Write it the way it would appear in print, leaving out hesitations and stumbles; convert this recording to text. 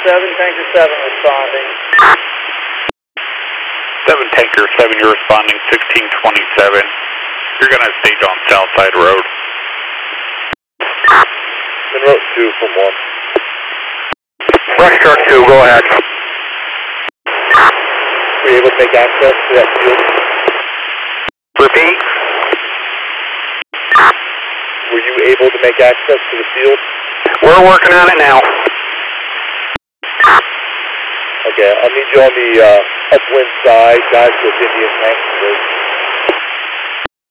Tanker 7 responding. 7 Tanker 7, you're responding 1627. You're going to stage on Southside Road. Monroe 2 from 1. Rush truck 2, go ahead. Were you able to make access to that field? Repeat. Were you able to make access to the field? We're working on it now. Okay, I'll need you on the upwind side, guys with Indian tanks.